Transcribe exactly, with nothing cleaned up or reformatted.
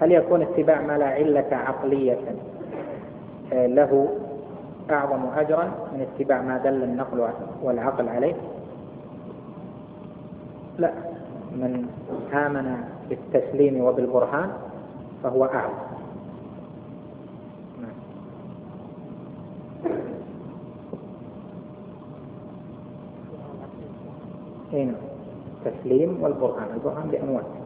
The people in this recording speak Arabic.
هل يكون اتباع ما لا علة عقلية له أعظم أجرا من اتباع ما دل النقل والعقل عليه؟ لا، من آمن بالتسليم وبالبرهان فهو أعلى. هنا التسليم والبرهان، البرهان بأنواع.